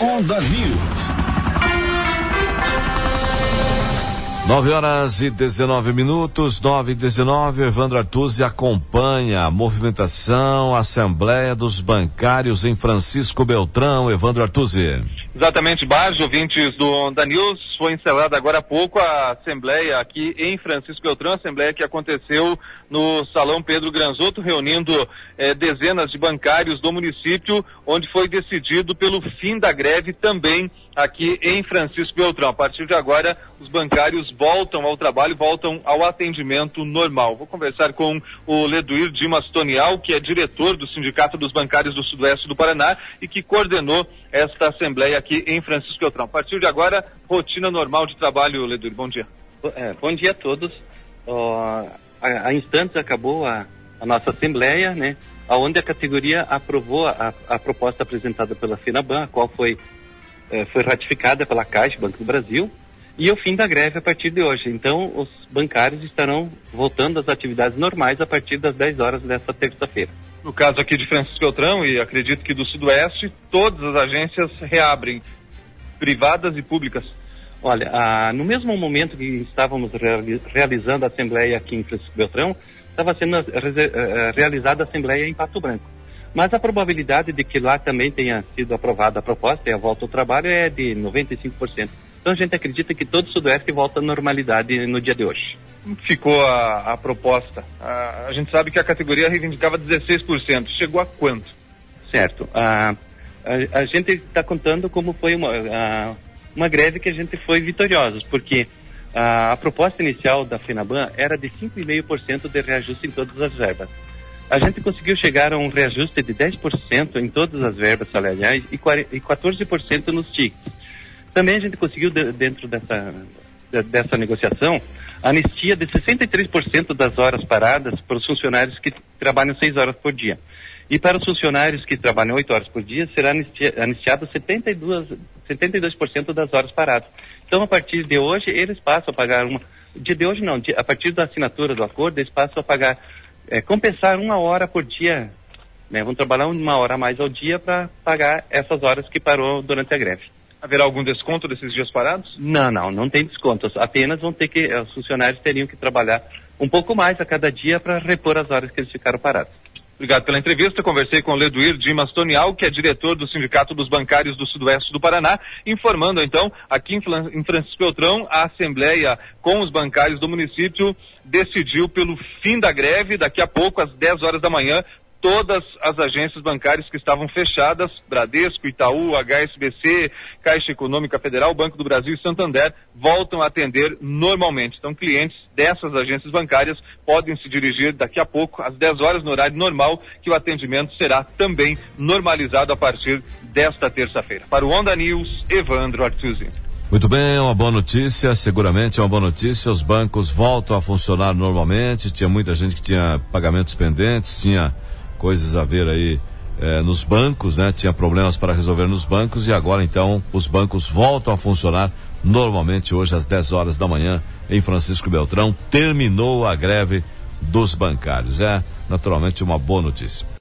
Onda News. 9h19, 9h19, Evandro Artuzzi acompanha a movimentação, a Assembleia dos Bancários em Francisco Beltrão. Evandro Artuzzi. Exatamente, Bajo, ouvintes do Onda News, foi encerrada agora há pouco a Assembleia aqui em Francisco Beltrão, Assembleia que aconteceu no Salão Pedro Granzotto, reunindo dezenas de bancários do município, onde foi decidido pelo fim da greve também aqui em Francisco Beltrão. A partir de agora, os bancários voltam ao trabalho, voltam ao atendimento normal. Vou conversar com o Leduir Dimas Tonial, que é diretor do Sindicato dos Bancários do Sudoeste do Paraná e que coordenou esta assembleia aqui em Francisco Beltrão. A partir de agora, rotina normal de trabalho, Leduir. Bom dia. Bom dia a todos. Há instantes acabou a nossa assembleia, né? Onde a categoria aprovou a proposta apresentada pela FENABAN, a qual foi ratificada pela Caixa, Banco do Brasil, e o fim da greve a partir de hoje. Então, os bancários estarão voltando às atividades normais a partir das 10 horas desta terça-feira. No caso aqui de Francisco Beltrão, e acredito que do Sudoeste, todas as agências reabrem, privadas e públicas. Olha, no mesmo momento que estávamos realizando a assembleia aqui em Francisco Beltrão, estava sendo realizada a assembleia em Pato Branco. Mas a probabilidade de que lá também tenha sido aprovada a proposta e a volta ao trabalho é de 95%. Então a gente acredita que todo o Sudoeste volta à normalidade no dia de hoje. Como ficou a proposta? A gente sabe que a categoria reivindicava 16%. Chegou a quanto? Certo. A gente está contando como foi uma greve que a gente foi vitoriosos, porque a proposta inicial da FENABAN era de 5,5% de reajuste em todas as verbas. A gente conseguiu chegar a um reajuste de 10% em todas as verbas salariais e 14% nos tickets. Também a gente conseguiu, dentro dessa negociação, anistia de 63% das horas paradas para os funcionários que trabalham 6 horas por dia. E para os funcionários que trabalham 8 horas por dia, será anistiado 72% das horas paradas. Então, a partir de hoje, eles passam a pagar a partir da assinatura do acordo, eles passam a pagar compensar 1 hora por dia, né? Vão trabalhar 1 hora a mais ao dia para pagar essas horas que parou durante a greve. Haverá algum desconto desses dias parados? Não tem desconto. Apenas os funcionários teriam que trabalhar um pouco mais a cada dia para repor as horas que eles ficaram parados. Obrigado pela entrevista. Conversei com o Leduir Dimas Tonial, que é diretor do Sindicato dos Bancários do Sudoeste do Paraná, informando então, aqui em Francisco Beltrão, a Assembleia com os bancários do município decidiu pelo fim da greve. Daqui a pouco, às 10 horas da manhã, todas as agências bancárias que estavam fechadas, Bradesco, Itaú, HSBC, Caixa Econômica Federal, Banco do Brasil e Santander, voltam a atender normalmente. Então, clientes dessas agências bancárias podem se dirigir daqui a pouco, às 10 horas, no horário normal, que o atendimento será também normalizado a partir desta terça-feira. Para o Onda News, Evandro Artuzzi. Muito bem, uma boa notícia, seguramente é uma boa notícia. Os bancos voltam a funcionar normalmente. Tinha muita gente que tinha pagamentos pendentes, tinha coisas a ver aí nos bancos, né? Tinha problemas para resolver nos bancos e agora então os bancos voltam a funcionar normalmente hoje às 10 horas da manhã em Francisco Beltrão. Terminou a greve dos bancários. É naturalmente uma boa notícia.